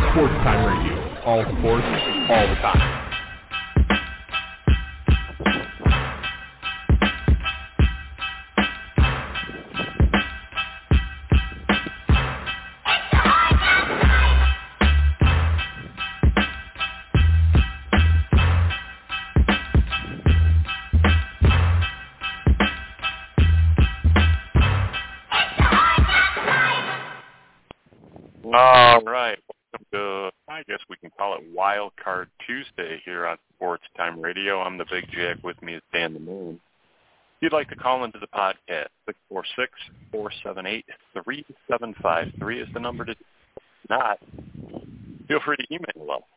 Sports Time Radio. All sports, all the time. All right. Welcome to, I guess we can call it Wild Card Tuesday here on Sports Time Radio. I'm the Big Jack. With me is Dan the Moon. If you'd like to call into the podcast, 646-478-3753 is the number to do. If not, feel free to email us,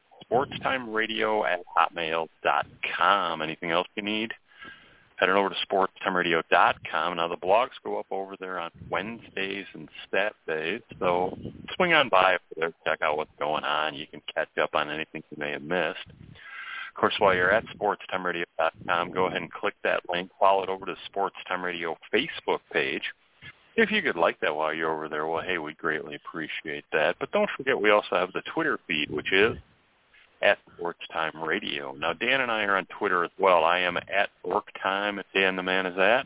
sportstimeradio@hotmail.com. Anything else you need? Head on over to sportstimeradio.com. Now, the blogs go up over there on Wednesdays and Saturdays, so swing on by over there, check out what's going on. You can catch up on anything you may have missed. Of course, while you're at sportstimeradio.com, go ahead and click that link. Follow it over to Sports Time Radio Facebook page. If you could like that while you're over there, well, hey, we greatly appreciate that. But don't forget, we also have the Twitter feed, which is at Sports Time Radio. Now, Dan and I are on Twitter as well. I am at BorkTime. Dan the Man is at?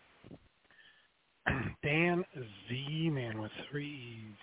Dan Z Man with 3 E's.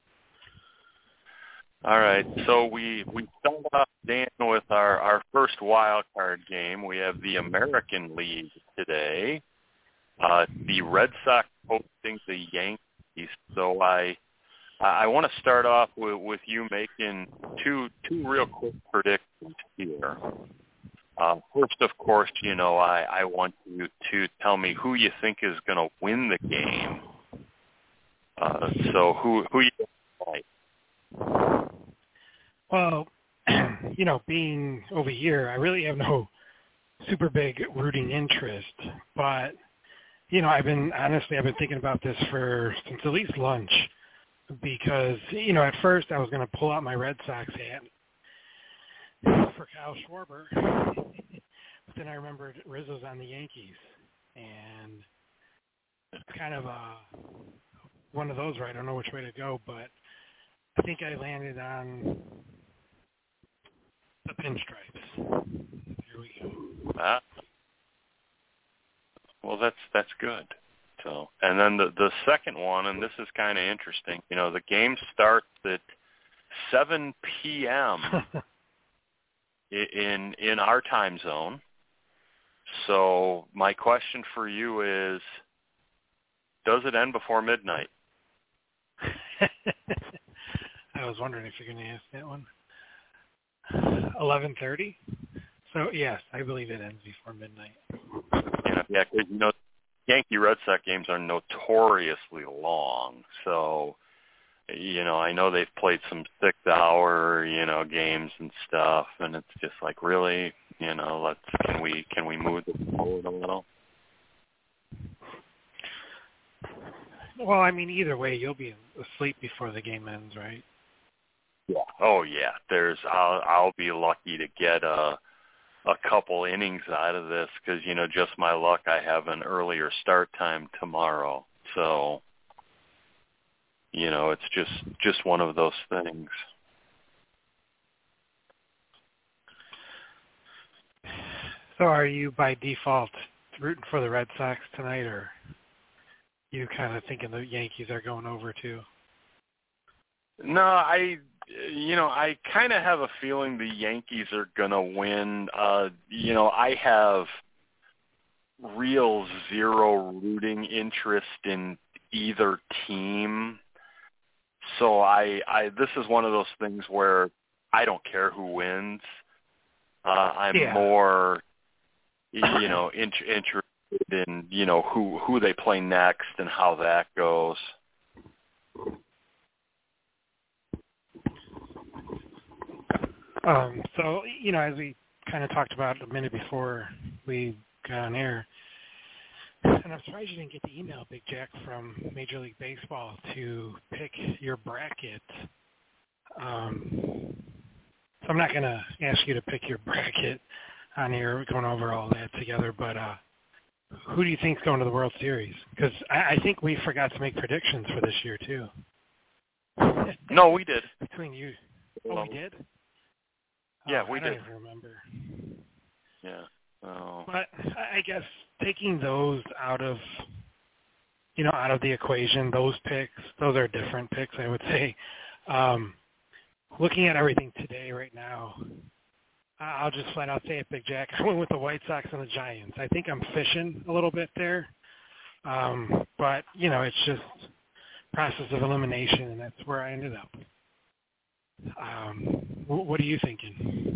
All right, so we start off, Dan, with our first wild card game. We have the American League today. The Red Sox hosting the Yankees. So I want to start off with you making two real quick predictions here. First, of course, I want you to tell me who you think is going to win the game. So who you like? Well, being over here, I really have no super big rooting interest, but I've been thinking about this since at least lunch. Because, at first I was going to pull out my Red Sox hat for Kyle Schwarber, but then I remembered Rizzo's on the Yankees, and it's kind of one of those where I don't know which way to go, but I think I landed on the pinstripes. Here we go. Well, that's good. So, and then the second one, and this is kind of interesting. The game starts at 7 p.m. in our time zone. So my question for you is, does it end before midnight? I was wondering if you're going to ask that one. 11:30. So yes, I believe it ends before midnight. Yeah, because Yankee Red Sox games are notoriously long, so I know they've played some 6-hour games and stuff, and it's just like, really, can we move this forward a little? Well, I mean, either way, you'll be asleep before the game ends, right? Yeah. Oh yeah. I'll be lucky to get a couple innings out of this because, just my luck, I have an earlier start time tomorrow. So, it's just one of those things. So are you by default rooting for the Red Sox tonight, or you kind of thinking the Yankees are going over too? No, I kind of have a feeling the Yankees are going to win. I have real zero rooting interest in either team. So this is one of those things where I don't care who wins. I'm more, interested in, who they play next and how that goes. So, as we kind of talked about a minute before we got on air, and I'm surprised you didn't get the email, Big Jack, from Major League Baseball to pick your bracket. So I'm not going to ask you to pick your bracket on here. We're going over all that together, but who do you think's going to the World Series? Because I think we forgot to make predictions for this year, too. No, we did. Between you. Oh, we did? Yeah, we we did. I did. don't even remember. Yeah. Oh. But I guess taking those out of the equation, those are different picks, I would say. Looking at everything today right now, I'll just flat out say it, Big Jack. I went with the White Sox and the Giants. I think I'm fishing a little bit there. But, it's just process of elimination, and that's where I ended up. What are you thinking?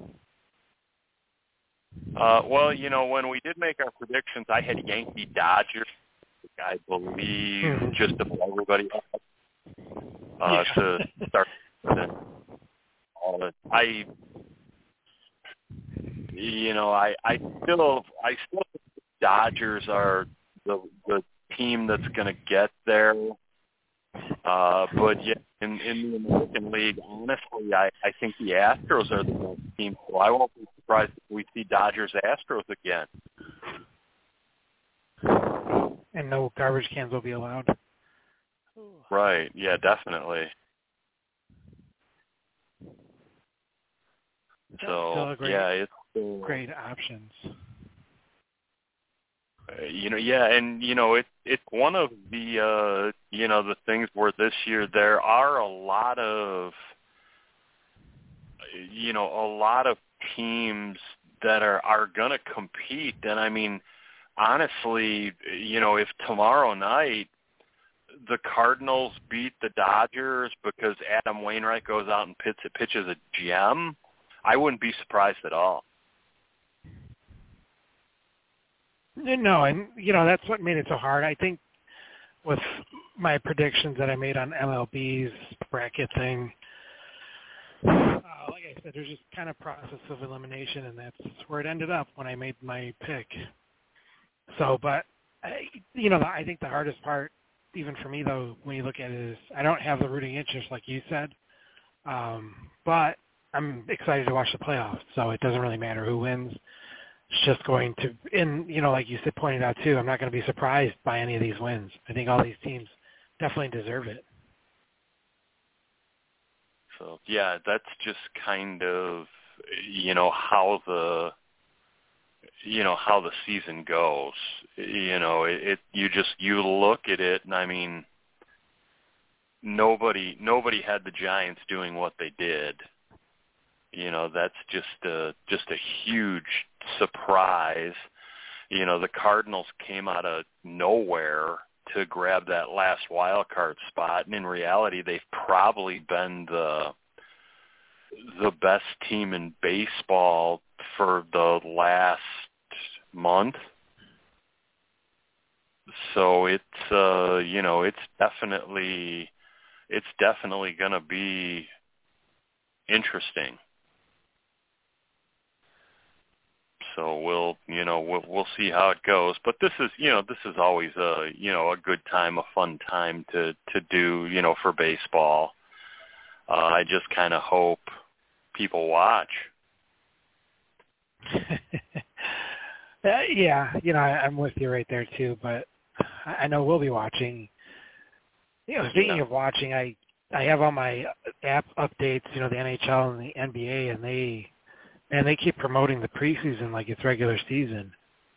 Well, when we did make our predictions, I had Yankee Dodgers, I believe, just above everybody else, to start. I still think the Dodgers are the team that's going to get there. But yeah, in the American League, honestly, I think the Astros are the best team. So I won't be surprised if we see Dodgers Astros again. And no garbage cans will be allowed. Right. Yeah, definitely. So it's great options. It's one of the the things where this year there are a lot of teams that are going to compete, and I mean, honestly, if tomorrow night the Cardinals beat the Dodgers because Adam Wainwright goes out and pitches a gem, I wouldn't be surprised at all. No, and that's what made it so hard. I think with my predictions that I made on MLB's bracket thing, like I said, there's just kind of process of elimination, and that's where it ended up when I made my pick. So, but I think the hardest part, even for me though, when you look at it, is I don't have the rooting interest like you said, but I'm excited to watch the playoffs. So it doesn't really matter who wins. It's just going to, and like you said, pointed out too, I'm not going to be surprised by any of these wins. I think all these teams definitely deserve it. So yeah, that's just kind of how the season goes. You look at it, and I mean, nobody had the Giants doing what they did. That's just a huge surprise. The Cardinals came out of nowhere to grab that last wild card spot, and in reality, they've probably been the best team in baseball for the last month. So it's definitely going to be interesting. So we'll see how it goes. But this is always a good time, a fun time to do, for baseball. I just kind of hope people watch. Yeah, I'm with you right there too, but I know we'll be watching. Speaking of watching, I have all my app updates, the NHL and the NBA, and they keep promoting the preseason like it's regular season.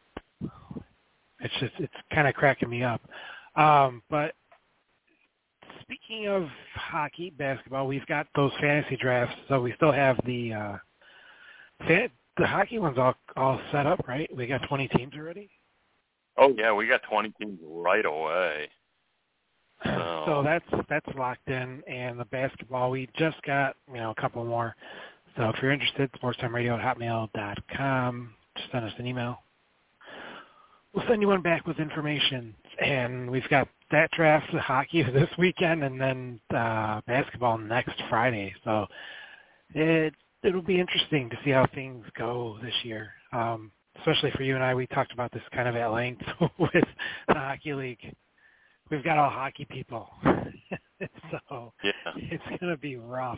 It's kind of cracking me up. But speaking of hockey, basketball, we've got those fantasy drafts, so we still have the hockey ones all set up, right? We got 20 teams already? Oh, yeah, we got 20 teams right away. So that's locked in, and the basketball, we just got, a couple more. So if you're interested, sporttimeradio@hotmail.com. Just send us an email. We'll send you one back with information. And we've got that draft of hockey this weekend and then basketball next Friday. So it'll be interesting to see how things go this year, especially for you and I. We talked about this kind of at length with the Hockey League. We've got all hockey people. So It's going to be rough.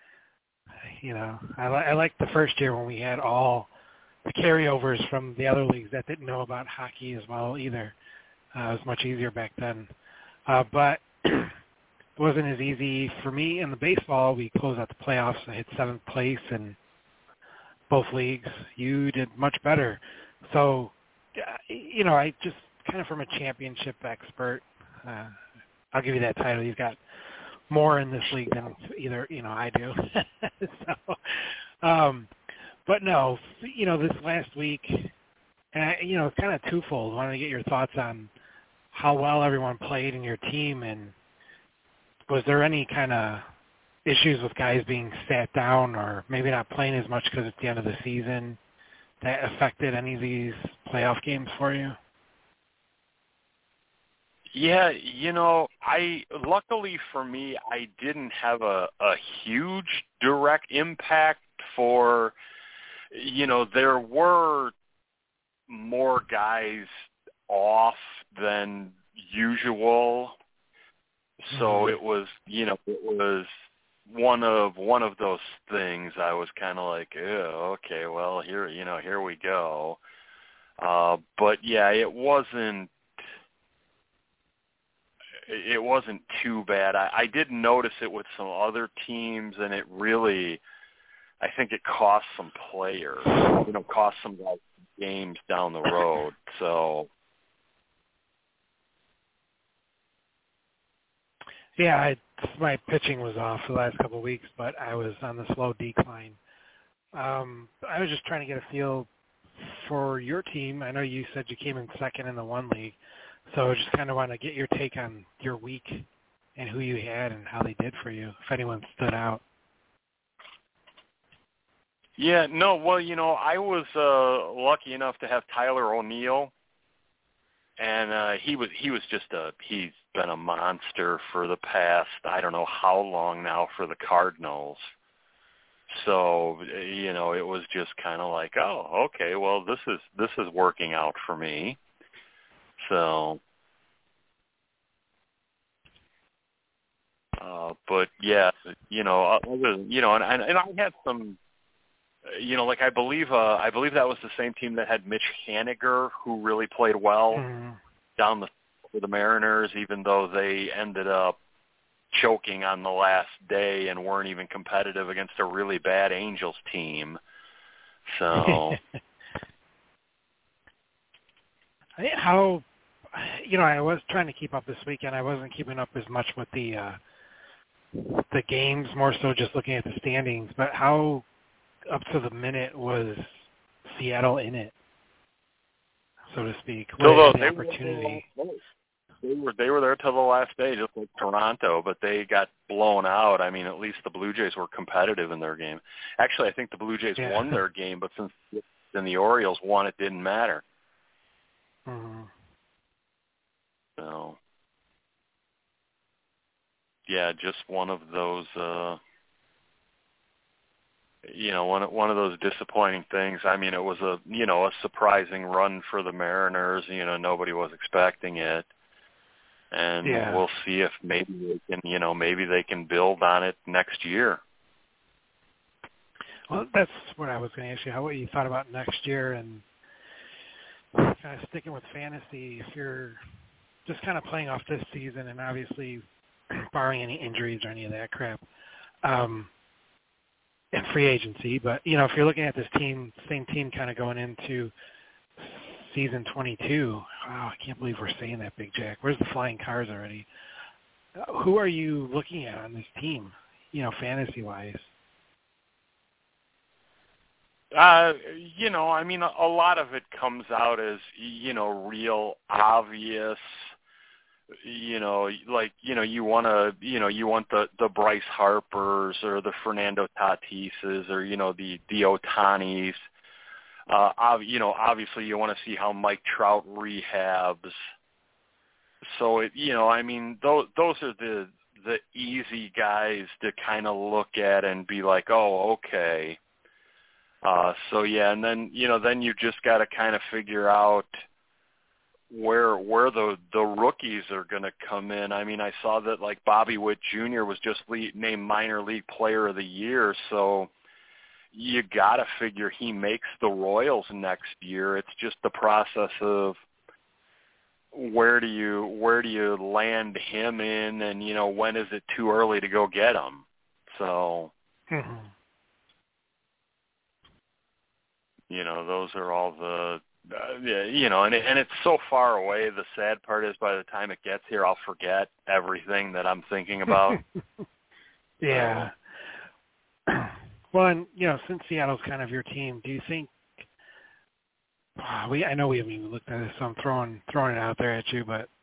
I like the first year when we had all the carryovers from the other leagues that didn't know about hockey as well either. It was much easier back then. But wasn't as easy for me in the baseball. We closed out the playoffs. I hit 7th place in both leagues. You did much better. So, I just kind of from a championship expert, I'll give you that title. You've got more in this league than either, I do. But no, this last week, and it's kind of twofold. I wanted to get your thoughts on how well everyone played in your team, and was there any kind of issues with guys being sat down or maybe not playing as much because it's the end of the season that affected any of these playoff games for you? Yeah, luckily for me, I didn't have a huge direct impact for, there were more guys off than usual. So it was, it was one of those things. I was kind of like, oh, okay, well, here we go. But yeah, it wasn't too bad. I did notice it with some other teams, and it really, I think it cost some players, cost some guys games down the road. So yeah, my pitching was off the last couple of weeks, but I was on the slow decline. I was just trying to get a feel for your team. I know you said you came in second in the one league, so I just kind of want to get your take on your week and who you had and how they did for you, if anyone stood out. Yeah, no, well, I was lucky enough to have Tyler O'Neill, and he's been a monster for the past, I don't know how long now, for the Cardinals. So, it was just kind of like, oh, okay, well, this is working out for me. So, but yeah, and I had some, I believe that was the same team that had Mitch Haniger, who really played well down for the Mariners, even though they ended up choking on the last day and weren't even competitive against a really bad Angels team. So, how, I was trying to keep up this weekend. I wasn't keeping up as much with the games, more so just looking at the standings. But how up to the minute was Seattle in it, so to speak? So the opportunity. They were there till the last day, just like Toronto, but they got blown out. I mean, at least the Blue Jays were competitive in their game. Actually, I think the Blue Jays won their game, but since then the Orioles won, it didn't matter. Mm-hmm. So, yeah, just one of those, one of those disappointing things. I mean, it was a surprising run for the Mariners. Nobody was expecting it. And we'll see if maybe they can build on it next year. Well, that's what I was going to ask you. What you thought about next year, and kind of sticking with fantasy. If you're just kind of playing off this season, and obviously barring any injuries or any of that crap, and free agency. But if you're looking at this team, same team, kind of going into season 22. Oh, I can't believe we're saying that, Big Jack. Where's the flying cars already? Who are you looking at on this team, fantasy-wise? I mean, a lot of it comes out as, real obvious, you want the Bryce Harpers or the Fernando Tatises or, the Ohtanis. Obviously you want to see how Mike Trout rehabs. So those are the easy guys to kind of look at and be like, oh, okay. And then you just got to kind of figure out where the rookies are going to come in. I mean, I saw that like Bobby Witt Jr. was just named minor league player of the year, so you got to figure he makes the Royals next year. It's just the process of, where do you land him in, and when is it too early to go get him? So those are all the and it's so far away. The sad part is by the time it gets here, I'll forget everything that I'm thinking about. Yeah. Well, and since Seattle's kind of your team, do you think I know we haven't even looked at this, so I'm throwing it out there at you, but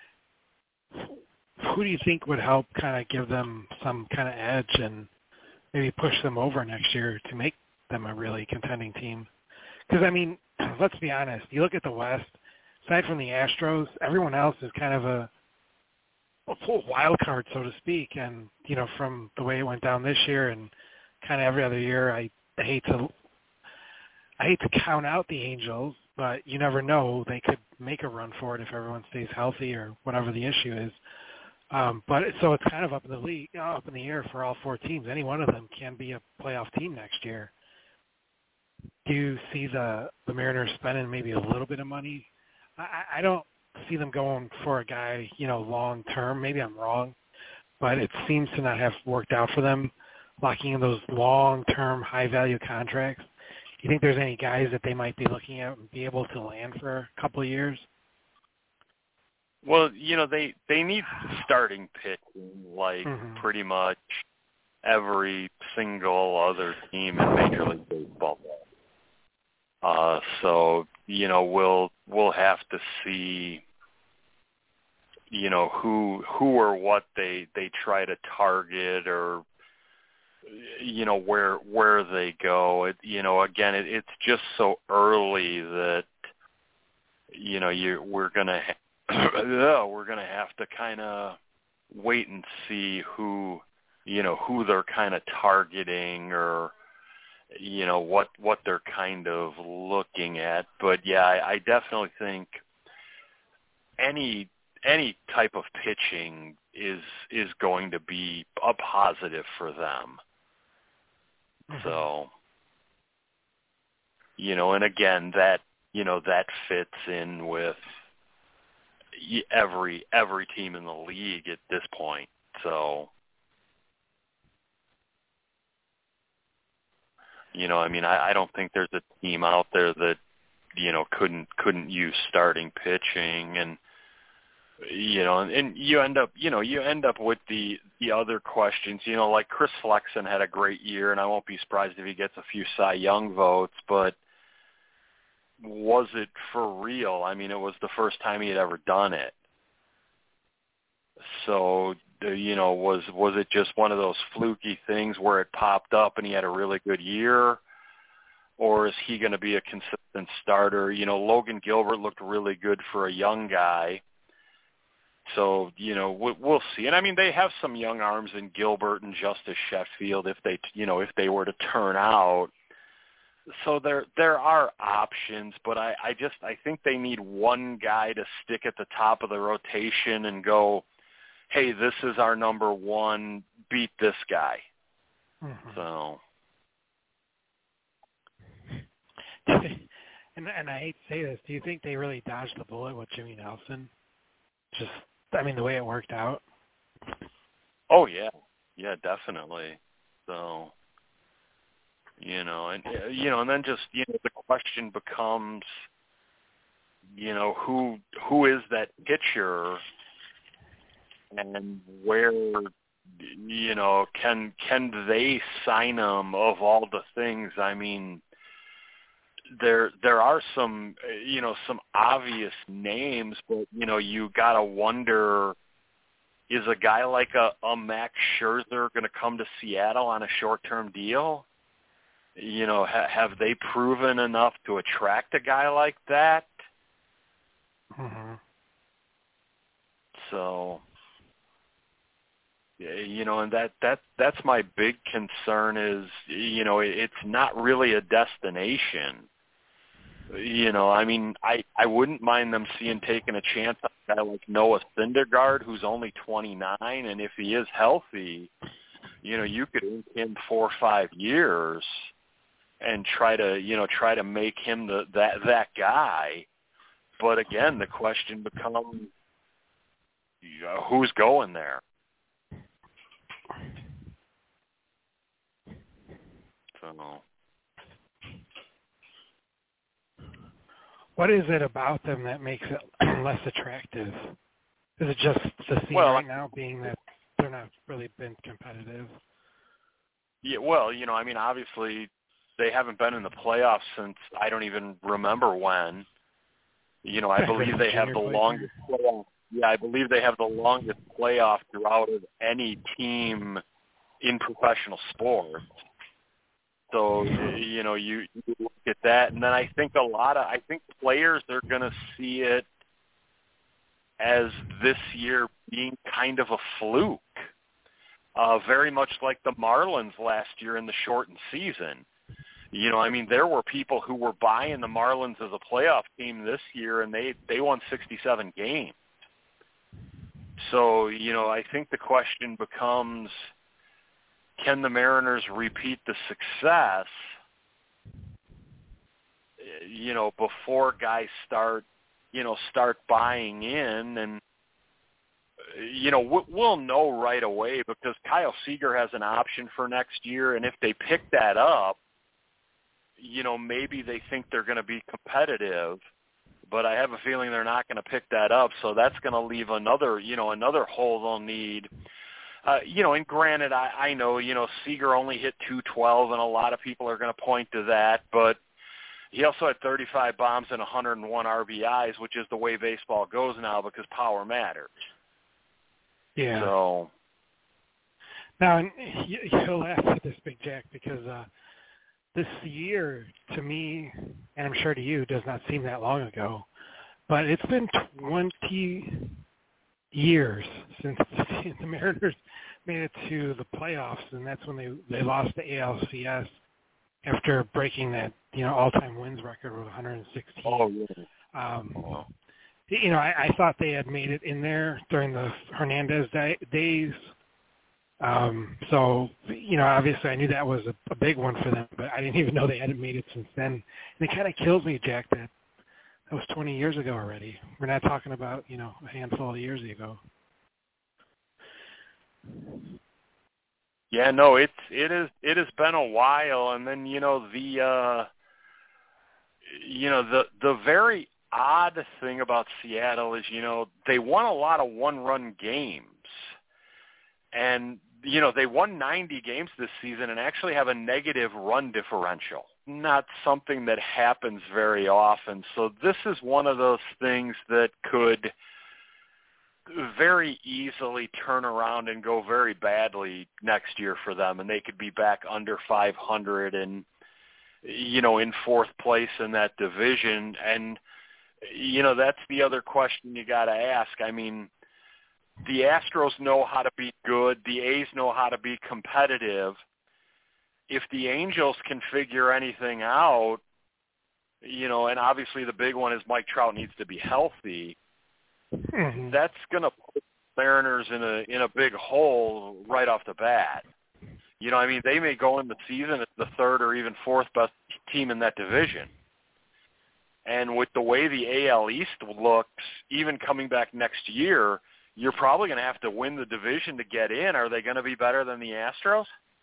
who do you think would help kind of give them some kind of edge and maybe push them over next year to make them a really contending team? Because, I mean, let's be honest. You look at the West, aside from the Astros, everyone else is kind of a full wild card, so to speak. And, from the way it went down this year and kind of every other year, I hate to count out the Angels, but you never know. They could make a run for it if everyone stays healthy or whatever the issue is. But so it's kind of up in the air for all four teams. Any one of them can be a playoff team next year. Do you see the Mariners spending maybe a little bit of money? I don't see them going for a guy, long term. Maybe I'm wrong, but it seems to not have worked out for them, locking in those long-term, high-value contracts. Do you think there's any guys that they might be looking at and be able to land for a couple of years? Well, they need starting pitching like pretty much every single other team in Major League Baseball. So we'll have to see who or what they try to target, or where they go. Again, it's just so early that we're gonna have to kind of wait and see who they're kind of targeting, or what they're kind of looking at. But yeah, I definitely think any type of pitching is going to be a positive for them. So, and again, that fits in with every team in the league at this point. So, I don't think there's a team out there that, couldn't use starting pitching, and you end up with the other questions, like Chris Flexen had a great year, and I won't be surprised if he gets a few Cy Young votes, but was it for real? I mean, it was the first time he had ever done it. So, was it just one of those fluky things where it popped up and he had a really good year? Or is he going to be a consistent starter? Logan Gilbert looked really good for a young guy. So, we'll see. And I mean, they have some young arms in Gilbert and Justice Sheffield if they were to turn out. So there are options, but I think they need one guy to stick at the top of the rotation and go, hey, this is our number one, beat this guy. So. And I hate to say this, do you think they really dodged the bullet with Jimmy Nelson? The way it worked out? Oh, yeah. Yeah, definitely. So, and then just, the question becomes, who is that pitcher, and where, can they sign him of all the things? I mean, there are some obvious names, but you gotta wonder, is a guy like a Max Scherzer going to come to Seattle on a short-term deal? Have they proven enough to attract a guy like that? So, and that's my big concern is, it's not really a destination. I wouldn't mind them taking a chance on a guy like Noah Syndergaard, who's only 29, and if he is healthy, you could ink him 4 or 5 years and try to make him that guy. But again, the question becomes, who's going there? So, what is it about them that makes it less attractive? Is it just the scene right now, being that they're not really been competitive? Yeah, well, I mean, obviously they haven't been in the playoffs since I don't even remember when. I believe they have the longest playoff. Yeah, I believe they have the longest playoff throughout of any team in professional sports. So, you look at that, and then I think players are going to see it as this year being kind of a fluke, very much like the Marlins last year in the shortened season. I mean, there were people who were buying the Marlins as a playoff team this year, and they won 67 games. So, I think the question becomes, can the Mariners repeat the success, before guys start buying in? And, we'll know right away, because Kyle Seager has an option for next year, and if they pick that up, maybe they think they're going to be competitive, but I have a feeling they're not going to pick that up. So that's going to leave another hole they'll need. And granted, I know, Seager only hit .212, and a lot of people are going to point to that, but he also had 35 bombs and 101 RBIs, which is the way baseball goes now, because power matters. Yeah. So now, and you'll laugh at this, Big Jack, because this year, to me, and I'm sure to you, does not seem that long ago, but it's been 20 years since the Mariners made it to the playoffs, and that's when they lost the ALCS after breaking that all-time wins record with 116. Oh, really? I thought they had made it in there during the Hernandez days. So, obviously I knew that was a big one for them, but I didn't even know they hadn't made it since then. And it kind of kills me, Jack, that was 20 years ago already. We're not talking about, a handful of years ago. Yeah, no, it has been a while. And then, the very odd thing about Seattle is, they won a lot of one-run games. And, they won 90 games this season and actually have a negative run differential. Not something that happens very often. So this is one of those things that could very easily turn around and go very badly next year for them, and they could be back under 500 and, in fourth place in that division. And, that's the other question you got to ask. I mean, the Astros know how to be good. The A's know how to be competitive. If the Angels can figure anything out, and obviously the big one is Mike Trout needs to be healthy, that's going to put the Mariners in a big hole right off the bat. I mean, they may go in the season as the third or even fourth best team in that division. And with the way the AL East looks, even coming back next year, you're probably going to have to win the division to get in. Are they going to be better than the Astros?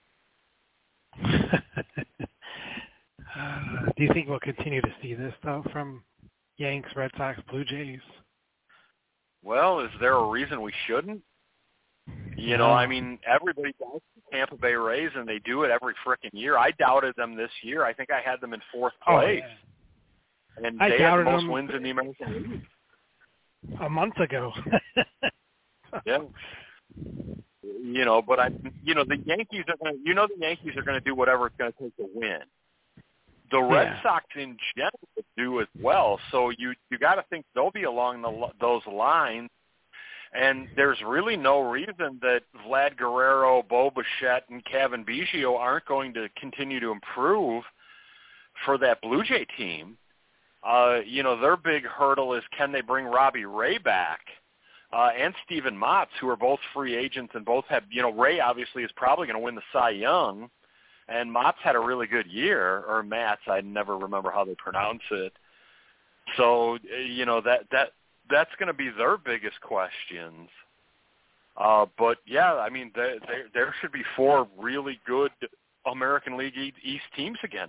Do you think we'll continue to see this, though, from Yanks, Red Sox, Blue Jays? Well, is there a reason we shouldn't? No. I mean, everybody doubts the Tampa Bay Rays, and they do it every frickin' year. I doubted them this year. I think I had them in fourth place. Oh, yeah. And I they had the doubted most them wins in the American League. a month ago. Yeah. But the Yankees are going to, the Yankees are going to do whatever it's going to take to win. The Red Sox in general do as well. So you got to think they'll be along those lines. And there's really no reason that Vlad Guerrero, Bo Bichette, and Kevin Biggio aren't going to continue to improve for that Blue Jay team. Their big hurdle is, can they bring Robbie Ray back? And Steven Matz, who are both free agents and both have, Ray obviously is probably going to win the Cy Young, and Matz had a really good year, or Matz, I never remember how they pronounce it. So, that's going to be their biggest questions. But, yeah, I mean, there should be 4 really good American League East teams again.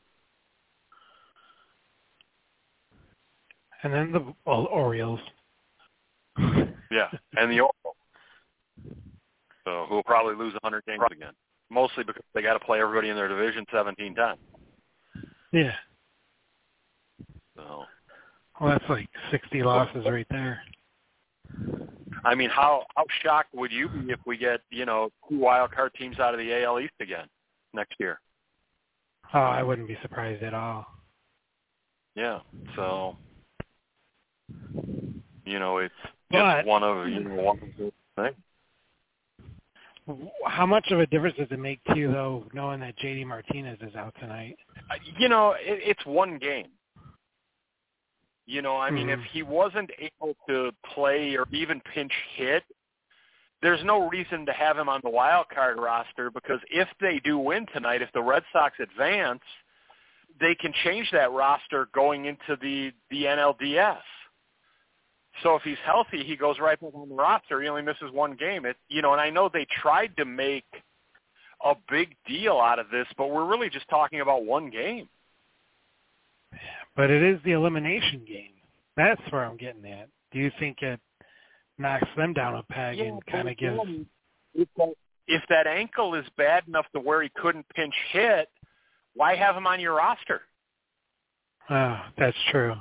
And then the Orioles. Yeah, and the Orioles. So who will probably lose 100 games again, mostly because they got to play everybody in their division 17 times. Yeah. So. Well, that's like 60 losses right there. I mean, how shocked would you be if we get, 2 wild card teams out of the AL East again next year? Oh, I wouldn't be surprised at all. Yeah. So, it's just one of those things. How much of a difference does it make to you, though, knowing that J.D. Martinez is out tonight? It's one game. I mean, if he wasn't able to play or even pinch hit, there's no reason to have him on the wild card roster, because if they do win tonight, if the Red Sox advance, they can change that roster going into the NLDS. So if he's healthy, he goes right back on the roster. He only misses one game. And I know they tried to make a big deal out of this, but we're really just talking about one game. But it is the elimination game. That's where I'm getting at. Do you think it knocks them down a peg and kind of gives... If that ankle is bad enough to where he couldn't pinch hit, why have him on your roster? Oh, that's true.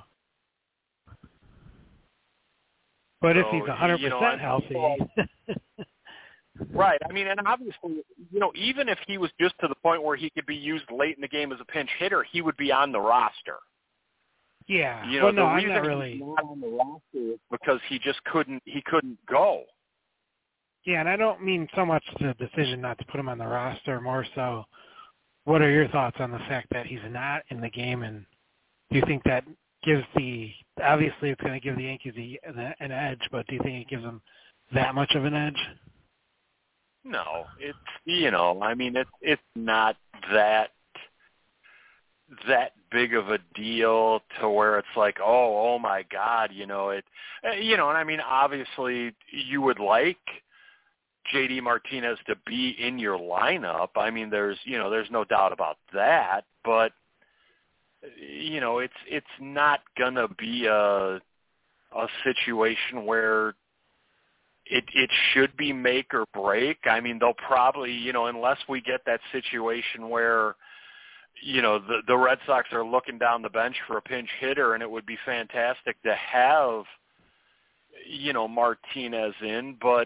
But if he's 100% healthy... Right. I mean, and obviously, even if he was just to the point where he could be used late in the game as a pinch hitter, he would be on the roster. Yeah. Well, no, the I'm reason not really. He's not on the roster is because he just couldn't go. Yeah, and I don't mean so much the decision not to put him on the roster, more so what are your thoughts on the fact that he's not in the game, and do you think that gives obviously it's going to give the Yankees an edge, but do you think it gives them that much of an edge? No, it's I mean it's not that big of a deal to where it's like, oh my God, and I mean obviously you would like J.D. Martinez to be in your lineup. I mean there's no doubt about that, but it's not gonna be a situation where it should be make or break. I mean, they'll probably, unless we get that situation where, the Red Sox are looking down the bench for a pinch hitter, and it would be fantastic to have, Martinez in. But,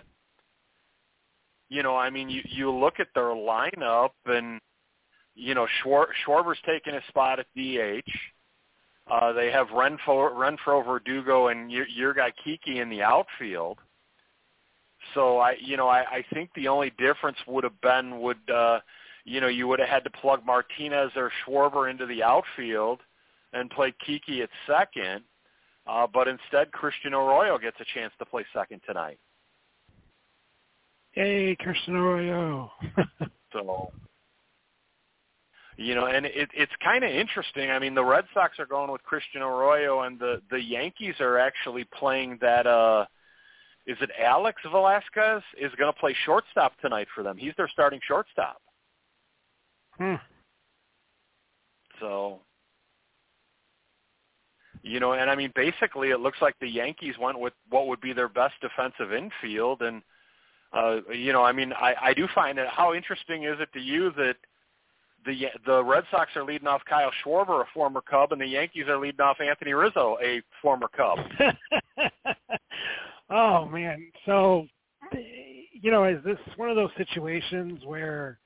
I mean, you look at their lineup, and, Schwarber's taking a spot at DH. They have Renfroe, Verdugo, and your guy Kiki in the outfield. So I think the only difference would have been you would have had to plug Martinez or Schwarber into the outfield and play Kiki at second, but instead Christian Arroyo gets a chance to play second tonight. Hey, Christian Arroyo. So and it's kind of interesting. I mean, the Red Sox are going with Christian Arroyo, and the Yankees are actually playing that. Is it Alex Velasquez is going to play shortstop tonight for them? He's their starting shortstop. So, and I mean, basically it looks like the Yankees went with what would be their best defensive infield. And, I mean, I do find it, how interesting is it to you that the Red Sox are leading off Kyle Schwarber, a former Cub, and the Yankees are leading off Anthony Rizzo, a former Cub? Oh, man. So, is this one of those situations where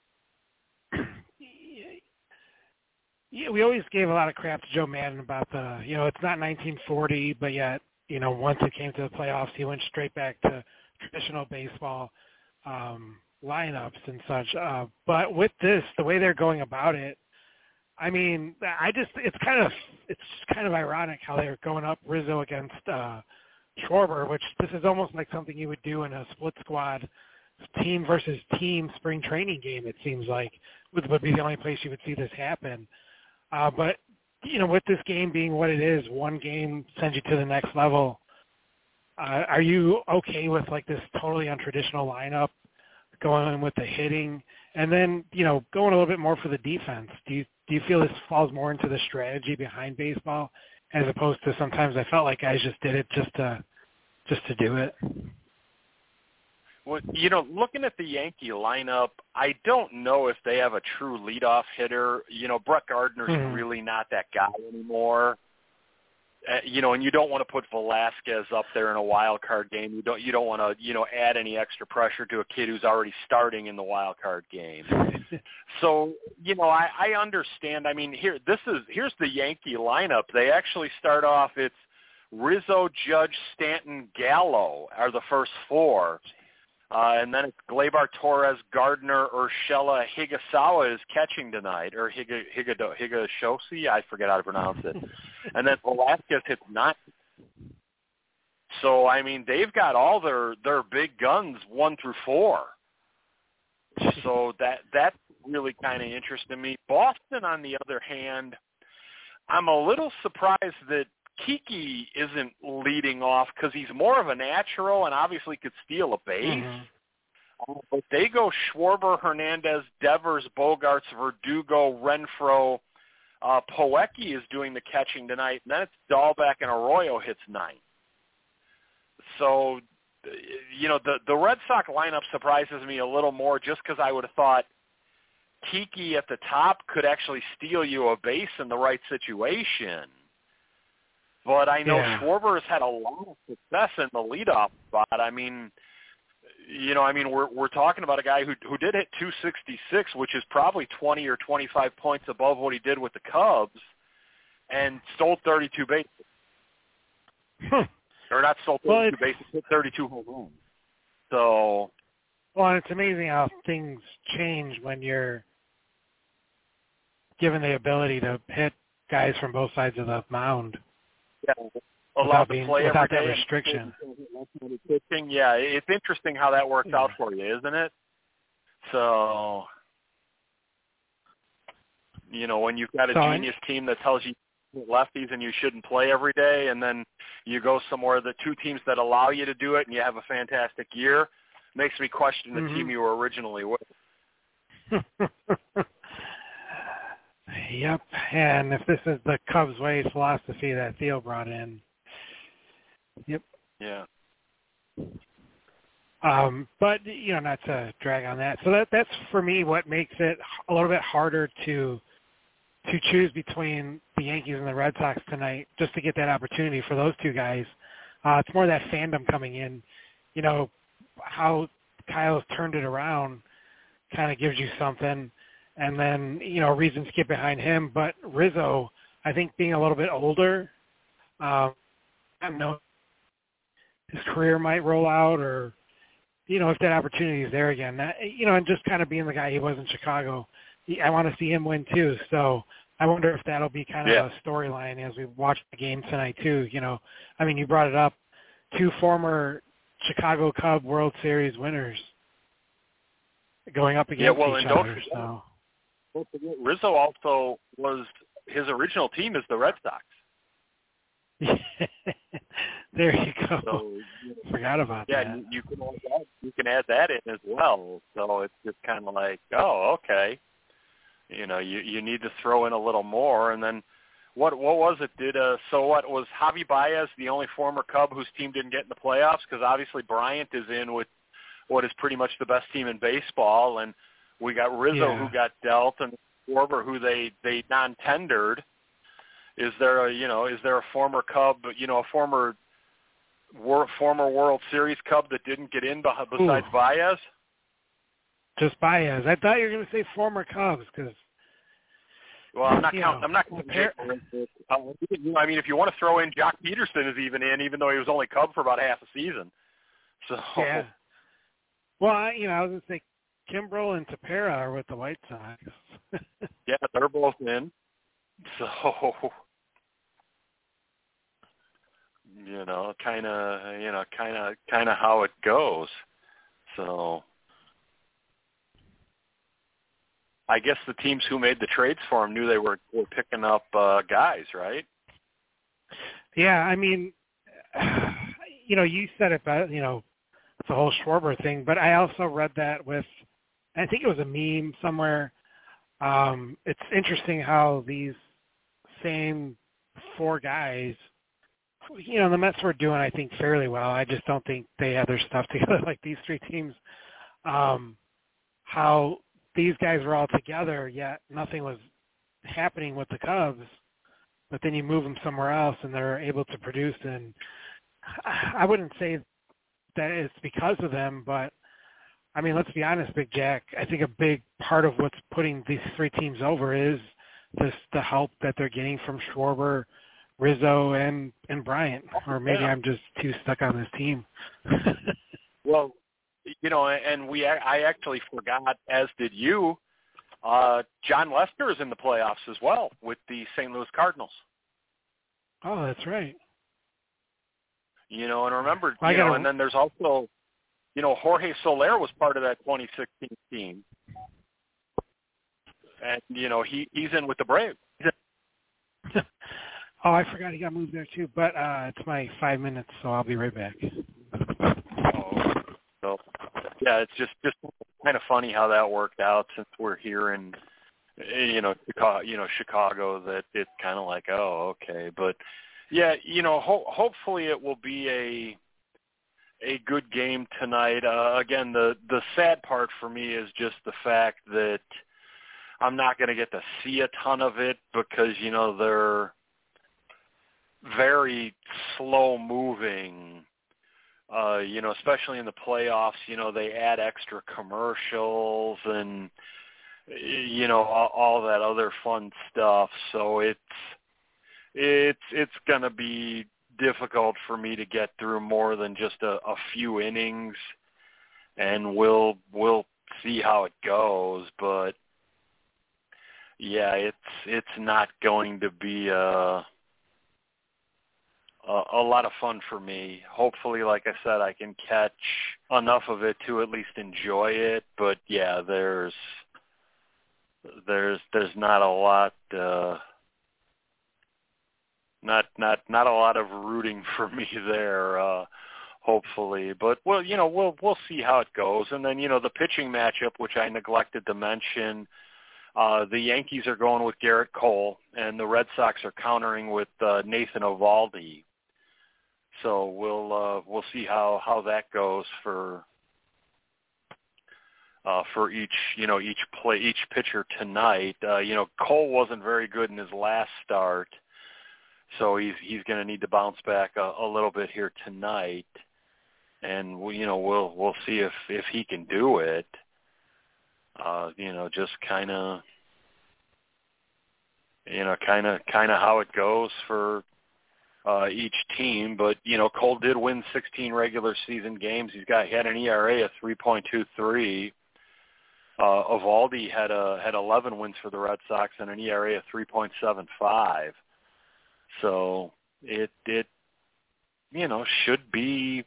we always gave a lot of crap to Joe Madden about it's not 1940, but yet, once it came to the playoffs, he went straight back to traditional baseball lineups and such. But with this, the way they're going about it, I mean, it's kind of ironic how they're going up Rizzo against Schwarber, which this is almost like something you would do in a split squad team versus team spring training game. It seems like would be the only place you would see this happen. But with this game being what it is, one game sends you to the next level. Are you okay with like this totally untraditional lineup going with the hitting, and then going a little bit more for the defense? Do you feel this falls more into the strategy behind baseball as opposed to sometimes I felt like guys just did it just to do it? Well, looking at the Yankee lineup, I don't know if they have a true leadoff hitter. Brett Gardner's really not that guy anymore. And you don't want to put Velasquez up there in a wild card game. You don't want to add any extra pressure to a kid who's already starting in the wild card game. So I understand. I mean, here's the Yankee lineup. They actually start off. It's Rizzo, Judge, Stanton, Gallo are the first four. And then it's Gleyber Torres, Gardner, Urshela, Higasawa is catching tonight, or Higashosi, I forget how to pronounce it. And then Velasquez hits 9. So, I mean, they've got all their big guns 1 through 4. So that's really kind of interesting me. Boston, on the other hand, I'm a little surprised that Kiki isn't leading off because he's more of a natural and obviously could steal a base. But they go Schwarber, Hernandez, Devers, Bogarts, Verdugo, Renfroe. Poecki is doing the catching tonight, and then it's Dahlbeck and Arroyo hits 9. So, the Red Sox lineup surprises me a little more just because I would have thought Kiki at the top could actually steal you a base in the right situation. But I know Schwarber has had a lot of success in the leadoff spot. I mean, we're talking about a guy who did hit 266, which is probably 20 or 25 points above what he did with the Cubs, and stole 32 bases. Or not stole 32 bases, hit 32 home runs. So, well, it's amazing how things change when you're given the ability to hit guys from both sides of the mound. Yeah, allowed to play without every that day restriction. Yeah, it's interesting how that works out for you, isn't it? So, when you've got a genius team that tells you lefties and you shouldn't play every day, and then you go somewhere, the two teams that allow you to do it, and you have a fantastic year, makes me question the team you were originally with. Yep, and if this is the Cubs way philosophy that Theo brought in, yep. Yeah. But not to drag on that. So that's for me what makes it a little bit harder to choose between the Yankees and the Red Sox tonight, just to get that opportunity for those two guys. It's more that fandom coming in. How Kyle's turned it around kind of gives you something. And then, reasons to get behind him. But Rizzo, I think being a little bit older, I don't know, his career might roll out or, if that opportunity is there again. And just kind of being the guy he was in Chicago, I want to see him win too. So I wonder if that'll be kind of a storyline as we watch the game tonight too. You brought it up, 2 former Chicago Cub World Series winners going up against each other. So. Rizzo also his original team is the Red Sox. There you go. So, forgot about that. Yeah, you can add that in as well. So it's just kind of like, oh, okay. You need to throw in a little more. And then what was it? What was Javi Baez the only former Cub whose team didn't get in the playoffs? Because obviously Bryant is in with what is pretty much the best team in baseball, and we got Rizzo who got dealt, and Schwarber who they non-tendered. Is there a former Cub, a former World Series Cub that didn't get in besides Baez? Just Baez. I thought you were going to say former Cubs because. Well, I'm not counting. I'm not counting. If you want to throw in, Jock Peterson is even though he was only Cub for about half a season. So. Yeah. Well, I was going to say Kimbrel and Tepera are with the White Sox. Yeah, they're both in. So, kind of how it goes. So, I guess the teams who made the trades for him knew they were picking up guys, right? Yeah, I mean, you said it, but the whole Schwarber thing. But I also read that I think it was a meme somewhere. It's interesting how these same 4 guys, the Mets were doing, I think, fairly well. I just don't think they had their stuff together like these 3 teams. How these guys were all together, yet nothing was happening with the Cubs. But then you move them somewhere else, and they're able to produce. And I wouldn't say that it's because of them, but I mean, let's be honest, Big Jack. I think a big part of what's putting these 3 teams over is the help that they're getting from Schwarber, Rizzo, and Bryant. Or maybe I'm just too stuck on this team. Well, and I actually forgot, as did you. John Lester is in the playoffs as well with the St. Louis Cardinals. Oh, that's right. And remember, and then there's also, Jorge Soler was part of that 2016 team. And, he's in with the Braves. Oh, I forgot he got moved there too. But it's my 5 minutes, so I'll be right back. So, yeah, it's just kind of funny how that worked out since we're here in, Chicago, that it's kind of like, oh, okay. But, yeah, hopefully it will be a good game tonight. Again, the sad part for me is just the fact that I'm not going to get to see a ton of it because, they're very slow moving. Especially in the playoffs, they add extra commercials and, all that other fun stuff. So it's going to be difficult for me to get through more than just a few innings, and we'll see how it goes. But yeah, it's not going to be a lot of fun for me. Hopefully, like I said, I can catch enough of it to at least enjoy it. But yeah, there's not a lot, not a lot of rooting for me there. Hopefully, but we'll see how it goes. And then the pitching matchup, which I neglected to mention. The Yankees are going with Garrett Cole, and the Red Sox are countering with Nathan Eovaldi. So we'll see how that goes for each pitcher tonight. Cole wasn't very good in his last start, so he's going to need to bounce back a little bit here tonight, and we'll see if he can do it. Just kind of how it goes for each team. But, Cole did win 16 regular season games. He had an ERA of 3.23. Eovaldi had 11 wins for the Red Sox and an ERA of 3.75. So it should be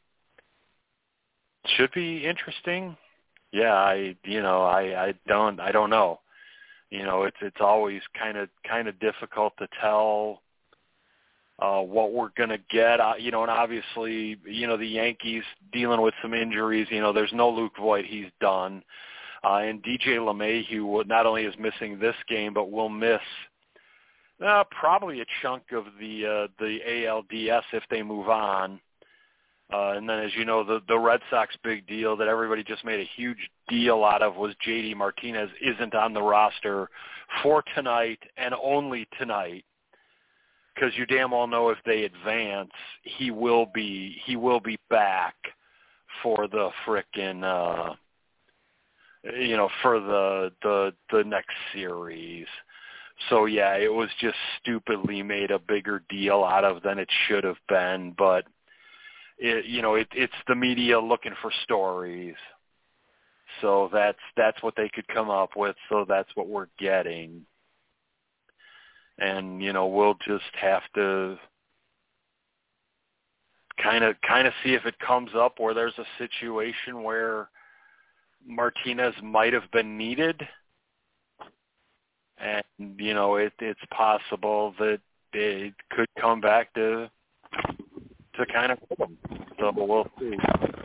interesting. Yeah, I don't know. It's always kind of difficult to tell what we're going to get. And obviously, the Yankees dealing with some injuries. There's no Luke Voit. He's done. And DJ LeMahieu not only is missing this game, but will miss probably a chunk of the ALDS if they move on. And then, as you know, the Red Sox big deal that everybody just made a huge deal out of was J.D. Martinez isn't on the roster for tonight and only tonight, because you damn well know if they advance, he will be back for the frickin' for the next series. So yeah, it was just stupidly made a bigger deal out of than it should have been, but. It's the media looking for stories. So that's what they could come up with. So that's what we're getting. And, we'll just have to kind of see if it comes up where there's a situation where Martinez might have been needed. And, it's possible that it could come back to kind of hit them. So we'll see.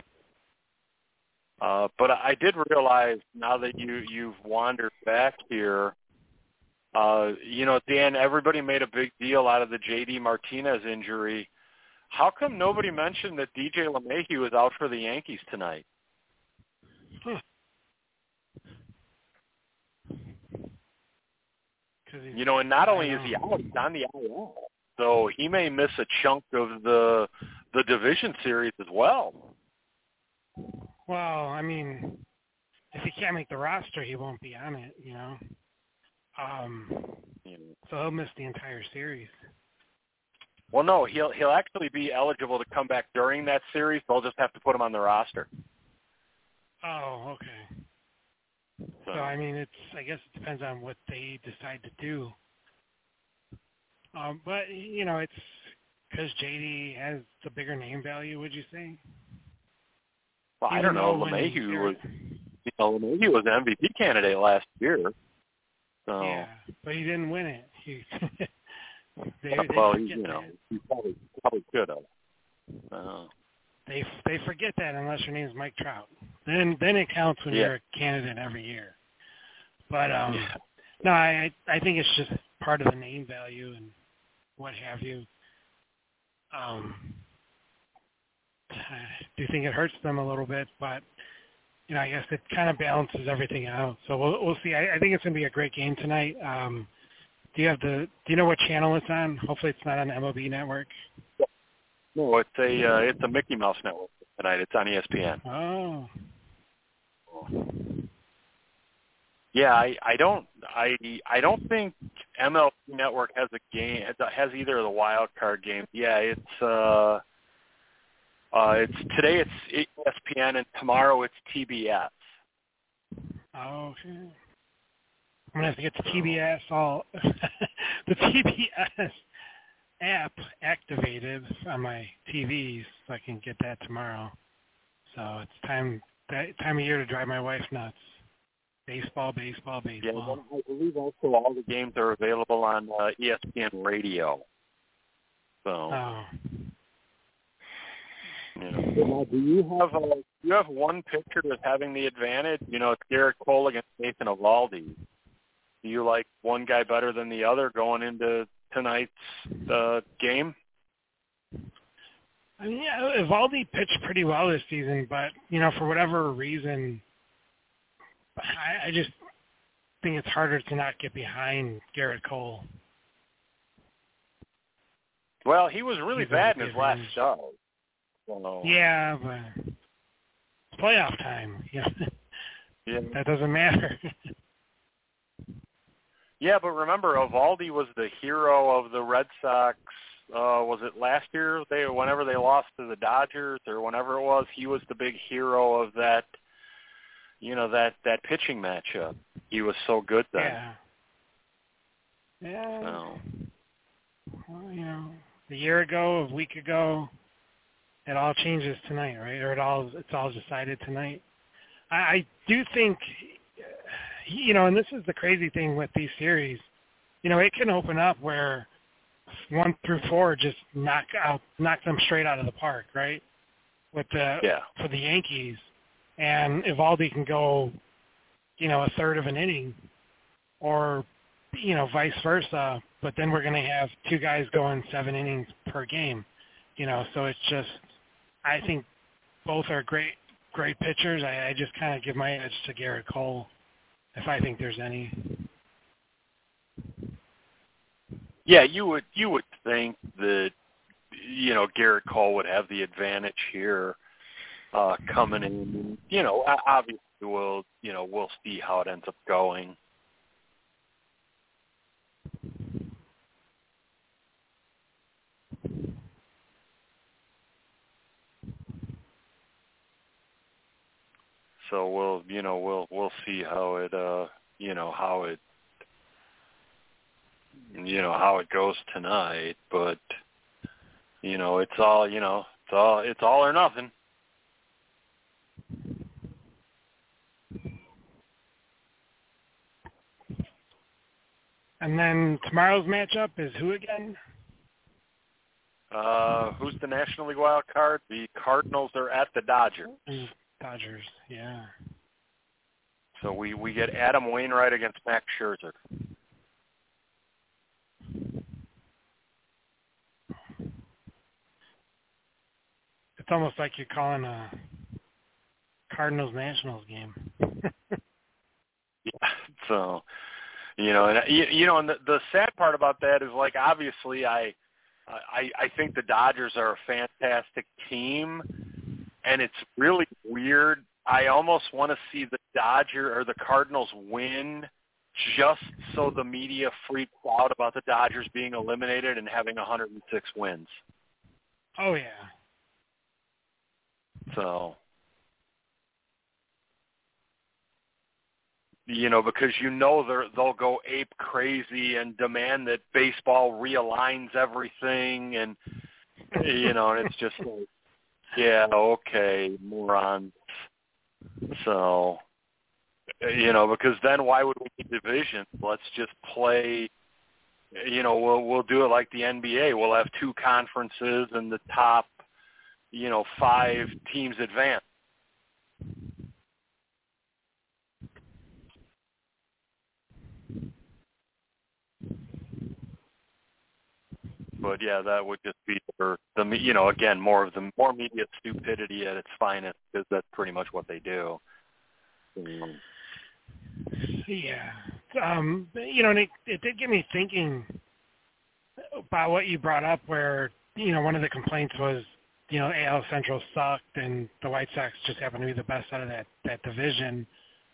But I did realize now that you've wandered back here, Dan, everybody made a big deal out of the J.D. Martinez injury. How come nobody mentioned that DJ LeMahieu is out for the Yankees tonight? Huh. And not only is he out, he's on the IL. So he may miss a chunk of the division series as well. Well, I mean, if he can't make the roster, he won't be on it, So he'll miss the entire series. Well, no, he'll actually be eligible to come back during that series. They'll just have to put him on the roster. Oh, okay. So I mean, I guess it depends on what they decide to do. But it's because JD has the bigger name value. Would you say? Well, I don't know. LeMahieu was an MVP candidate last year. So. Yeah, but he didn't win it. He probably could have. They forget that unless your name's Mike Trout. Then it counts when you're a candidate every year. But no, I think it's just part of the name value and what have you. I do think it hurts them a little bit, but I guess it kind of balances everything out. So we'll see. I think it's going to be a great game tonight. Do you know what channel it's on? Hopefully it's not on MLB Network. No, it's a Mickey Mouse Network tonight. It's on ESPN. Oh. Yeah, I don't think MLB Network has a game. It has either of the wild card games. Yeah, it's today it's ESPN and tomorrow it's TBS. Oh, okay. I'm gonna have to get the TBS the TBS app activated on my TVs so I can get that tomorrow. So it's time of year to drive my wife nuts. Baseball. Yeah, I believe also all the games are available on ESPN Radio. So. Oh. Do you have one pitcher that's having the advantage? It's Garrett Cole against Nathan Eovaldi. Do you like one guy better than the other going into tonight's game? I mean, Eovaldi pitched pretty well this season, but for whatever reason, I just think it's harder to not get behind Garrett Cole. Well, he was really bad in his last start. So. Yeah, but it's playoff time. Yeah. That doesn't matter. Yeah, but remember, Eovaldi was the hero of the Red Sox. Was it last year? Whenever they lost to the Dodgers, or whenever it was, he was the big hero of that. That pitching matchup. He was so good then. Yeah. So. Well, a year ago, a week ago, it all changes tonight, right? Or it's all decided tonight. I do think, and this is the crazy thing with these series, it can open up where 1 through 4 just knock them straight out of the park, right? For the Yankees, and Eovaldi can go, a third of an inning, or vice versa. But then we're going to have 2 guys going 7 innings per game, So it's just, I think both are great pitchers. I just kind of give my edge to Garrett Cole, if I think there's any. Yeah, you would think that Garrett Cole would have the advantage here coming in. Obviously we'll see how it ends up going. So we'll see how it how it goes tonight, but it's all or nothing. And then tomorrow's matchup is who again? Who's the National League wild card? The Cardinals are at the Dodgers. Dodgers, yeah. So we get Adam Wainwright against Max Scherzer. It's almost like you're calling a Cardinals-Nationals game. Yeah, so, and the sad part about that is, like, obviously I think the Dodgers are a fantastic team, and it's really weird. I almost want to see the Cardinals win just so the media freaks out about the Dodgers being eliminated and having 106 wins. Oh, yeah. So, because they'll go ape crazy and demand that baseball realigns everything, and and it's just like, yeah, okay, morons. So, because then why would we need divisions? Let's just play. We'll do it like the NBA. We'll have 2 conferences and the top 5 teams advance. But yeah, that would just be for the again more media stupidity at its finest, because that's pretty much what they do. Yeah, and it did get me thinking about what you brought up, where one of the complaints was AL Central sucked and the White Sox just happened to be the best out of that division.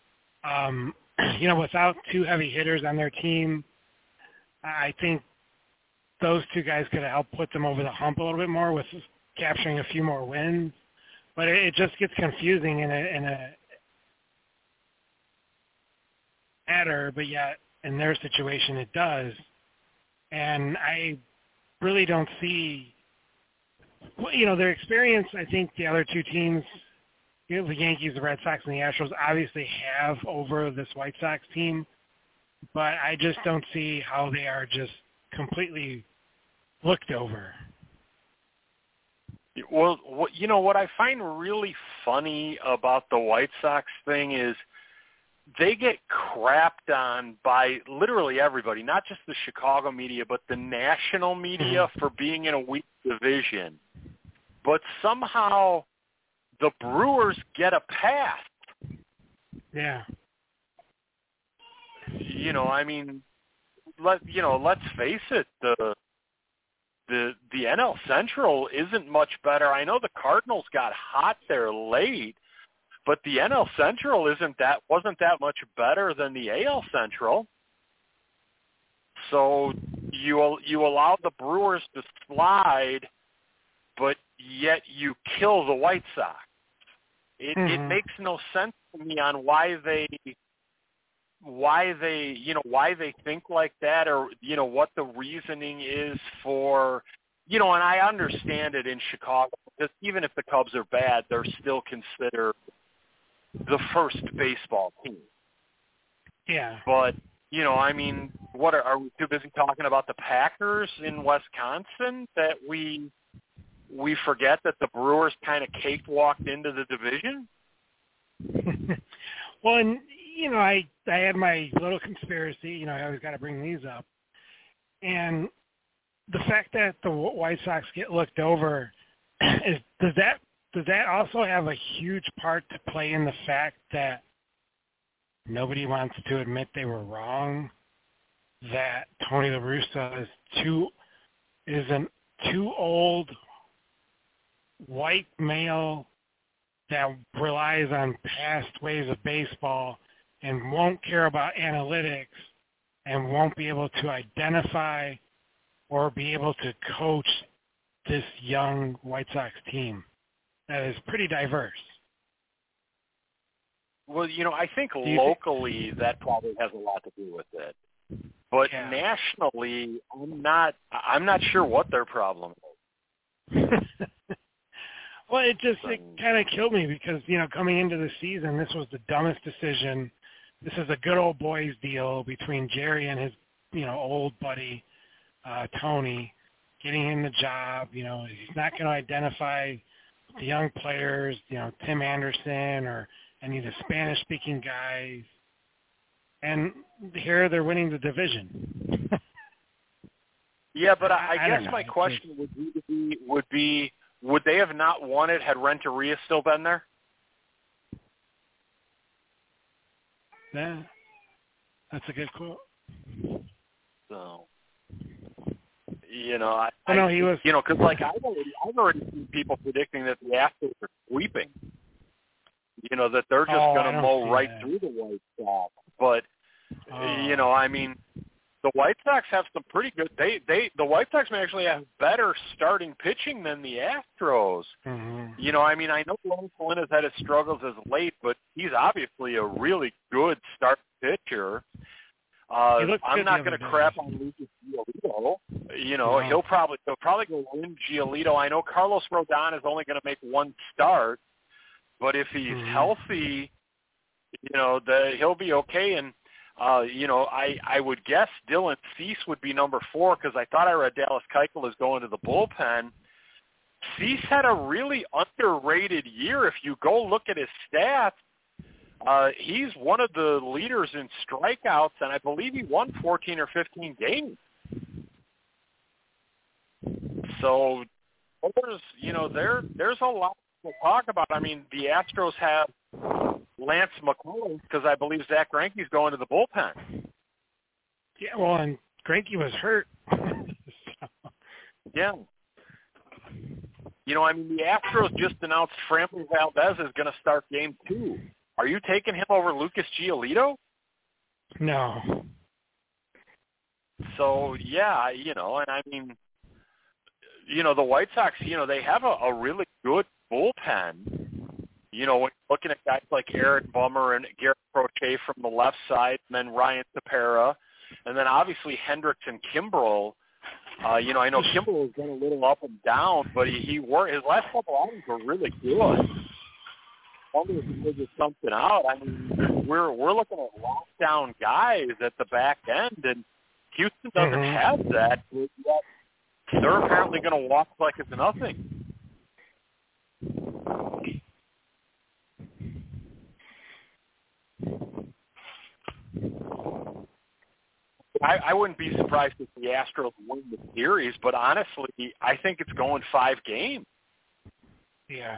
Without 2 heavy hitters on their team, I think those 2 guys could have helped put them over the hump a little bit more with capturing a few more wins. But it just gets confusing in a matter, but yet in their situation it does. And I really don't see, their experience. I think the other 2 teams, the Yankees, the Red Sox, and the Astros obviously have over this White Sox team, but I just don't see how they are just completely looked over. Well, what I find really funny about the White Sox thing is they get crapped on by literally everybody, not just the Chicago media, but the national media for being in a weak division. But somehow the Brewers get a pass. Yeah. Let's face it, the NL Central isn't much better. I know the Cardinals got hot there late, but the NL Central wasn't that much better than the AL Central. So you allow the Brewers to slide, but yet you kill the White Sox. It makes no sense to me on why they think like that, or what the reasoning is for, and I understand it in Chicago, because even if the Cubs are bad, they're still considered the first baseball team. Yeah. But what are we too busy talking about the Packers in Wisconsin that we forget that the Brewers kind of cakewalked into the division? Well, and I had my little conspiracy. I always got to bring these up, and the fact that the White Sox get looked over does that also have a huge part to play in the fact that nobody wants to admit they were wrong, that Tony La Russa is an too old white male that relies on past ways of baseball and won't care about analytics and won't be able to identify or be able to coach this young White Sox team that is pretty diverse. Well, I think locally that probably has a lot to do with it. But nationally, I'm not sure what their problem is. Well, it kind of killed me because, coming into the season, this was the dumbest decision. This is a good old boys deal between Jerry and his old buddy Tony, getting him the job. He's not going to identify the young players, Tim Anderson or any of the Spanish-speaking guys. And here they're winning the division. Yeah, but I guess don't know. my question would be, would they have not won it had Renteria still been there? Yeah, that's a good quote. So, he was. Because like I've already seen people predicting that the Astros are sweeping. That they're just going to mow right through the White Sox. But the White Sox have some pretty good. The White Sox may actually have better starting pitching than the Astros. Mm-hmm. I know Lance Lynn has had his struggles as late, but he's obviously a really good start pitcher. I'm not going to crap on Lucas Giolito. He'll probably go win Giolito. I know Carlos Rodon is only going to make one start, but if he's healthy, he'll be okay. And I would guess Dylan Cease would be number 4 because I thought I read Dallas Keuchel is going to the bullpen. Cease had a really underrated year. If you go look at his stats, he's one of the leaders in strikeouts, and I believe he won 14 or 15 games. So there's a lot to talk about. The Astros have Lance McCullers because I believe Zach Greinke's going to the bullpen. Yeah, well, and Greinke was hurt. Yeah. The Astros just announced Framber Valdez is going to start Game 2. Are you taking him over Lucas Giolito? No. So, yeah, the White Sox, they have a really good bullpen. When looking at guys like Aaron Bummer and Garrett Crochet from the left side, and then Ryan Tepera, and then obviously Hendricks and Kimbrel. I know Kimbrel has been a little up and down, but his last couple outings were really good. I wonder if he figures something out. We're looking at lockdown guys at the back end, and Houston doesn't have that. But yet they're apparently going to walk like it's nothing. I wouldn't be surprised if the Astros win the series, but honestly, I think it's going 5 games. Yeah.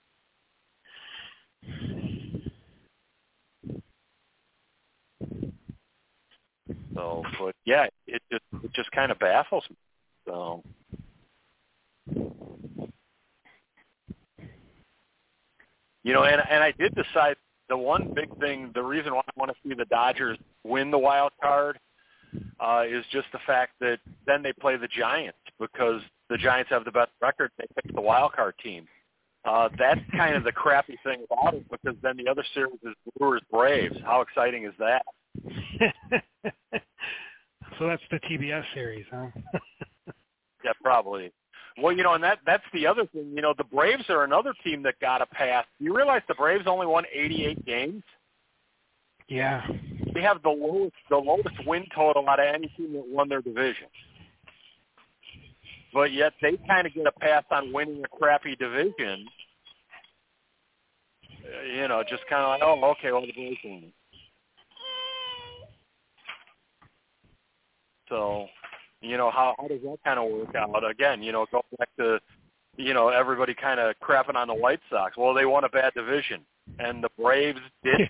So, but yeah, it just kind of baffles me. So, and I did decide the one big thing, the reason why I want to see the Dodgers win the wild card is just the fact that then they play the Giants because the Giants have the best record. They pick the wild card team. That's kind of the crappy thing about it because then the other series is Brewers-Braves. How exciting is that? So that's the TBS series, huh? Yeah, probably. Well, and that's the other thing. The Braves are another team that got a pass. You realize the Braves only won 88 games? Yeah. They have the lowest win total out of any team that won their division. But yet they kind of get a pass on winning a crappy division. Just kind of like, oh, okay, well, the Braves won it. So, how does that kind of work out? Again, go back to, everybody kind of crapping on the White Sox. Well, they won a bad division, and the Braves did.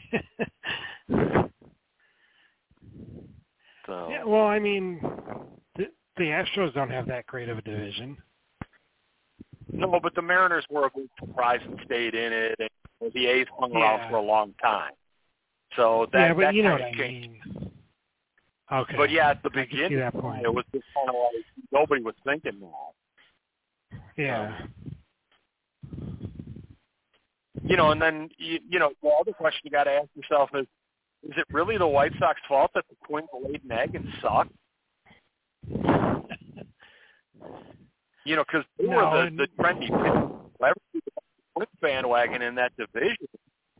So. Yeah, well, the Astros don't have that great of a division. No, but the Mariners were a big surprise and stayed in it, and the A's hung around for a long time. So that but you know kind what of I changed. mean. Okay. But yeah, at the beginning, that point. it was just kind of like nobody was thinking that. Yeah. And then, the other question you got to ask yourself is it really the White Sox fault that the Twins laid an egg and sucked? Because they were the trendy Twins bandwagon in that division.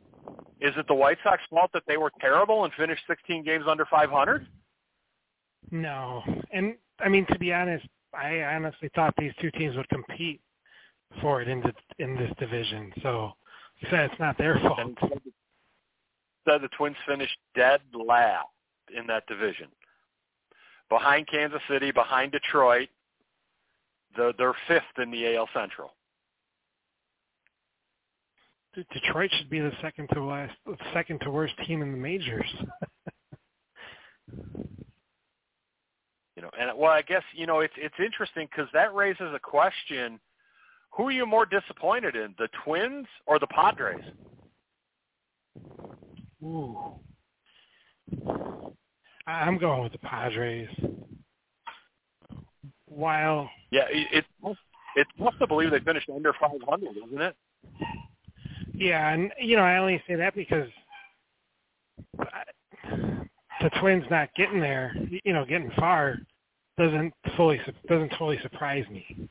Is it the White Sox fault that they were terrible and finished 16 games under 500? No. And, I mean, to be honest, I honestly thought these two teams would compete for it in this division. So, you said it's not their fault. And said the Twins finished dead last in that division. Behind Kansas City, behind Detroit. They're fifth in the AL Central. Detroit should be the second to worst team in the majors. And well, I guess it's interesting because that raises a question: who are you more disappointed in, the Twins or the Padres? Ooh, I'm going with the Padres. While it's tough to believe they finished under 500, isn't it? Yeah, and I only say that because the Twins not getting there, getting far, doesn't totally surprise me.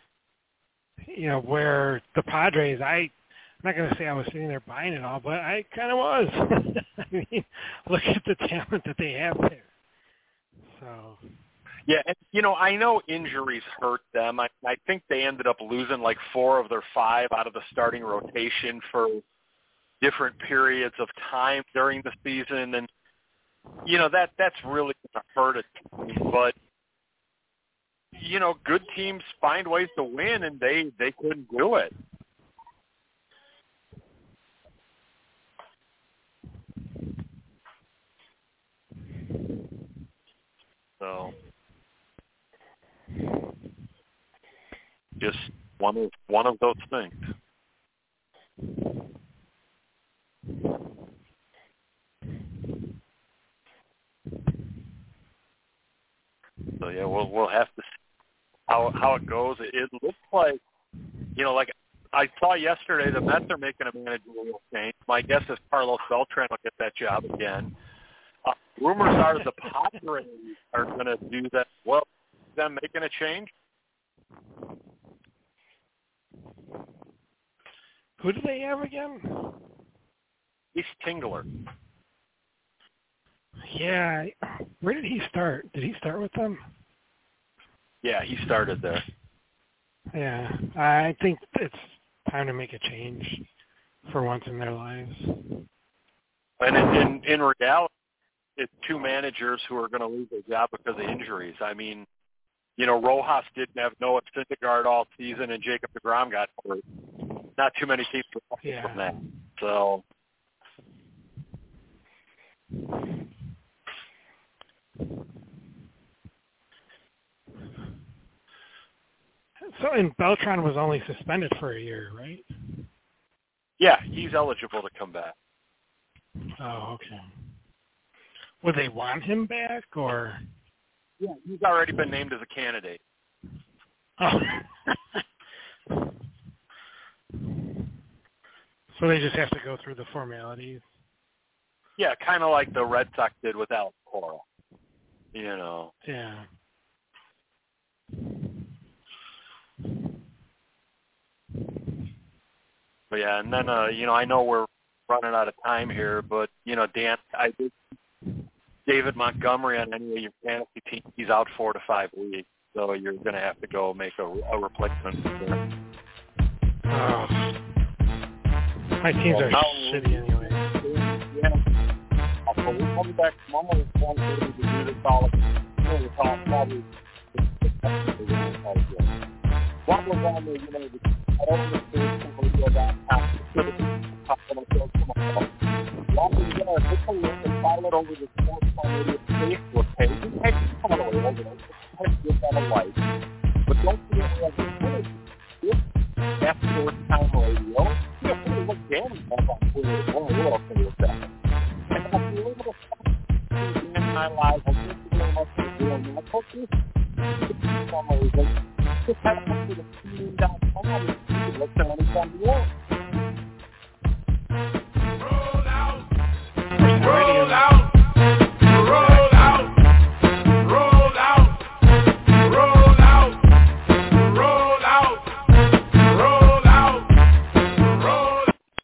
Where the Padres, I'm not going to say I was sitting there buying it all, but I kind of was. I mean, look at the talent that they have there. So. Yeah, and, I know injuries hurt them. I think they ended up losing like 4 of their 5 out of the starting rotation for different periods of time during the season, and that's really going to hurt a team. But good teams find ways to win, and they couldn't do it. So. Just one of those things. So yeah, we'll have to see how it goes. It looks like like I saw yesterday, the Mets are making a managerial change. My guess is Carlos Beltran will get that job again. Rumors are the Padres are going to do that. Well, them making a change. Who do they have again? He's Tingler. Yeah. Where did he start? Did he start with them? Yeah, he started there. Yeah. I think it's time to make a change for once in their lives. And in reality, it's 2 managers who are going to lose their job because of injuries. I mean, Rojas didn't have Noah Syndergaard all season, and Jacob deGrom got hurt. Not too many teams from that. So, and Beltran was only suspended for a year, right? Yeah, he's eligible to come back. Oh, okay. Would they want him back, or? Yeah, he's already been named as a candidate. Oh. So they just have to go through the formalities? Yeah, kind of like the Red Sox did with Alex Cora. Yeah. But yeah, and then, I know we're running out of time here, but, Dan, I did David Montgomery on any of your fantasy teams. He's out 4 to 5 weeks, so you're going to have to go make a replacement for him. Oh. My teams are shitty anyway. Yeah. So we'll come back tomorrow and to do this all again. We'll talk probably what was on the, I don't know take a look and follow it over the Sports Time Radio Facebook page. You can follow it over there. Give that a like. But don't forget we have the Twitter. That's Sports Time Radio. Feel free to look down on Twitter. We're all going to look that. And if you're able to see Dan and I live on Instagram, for doing that. Just head over to the team.com and see what's on the world.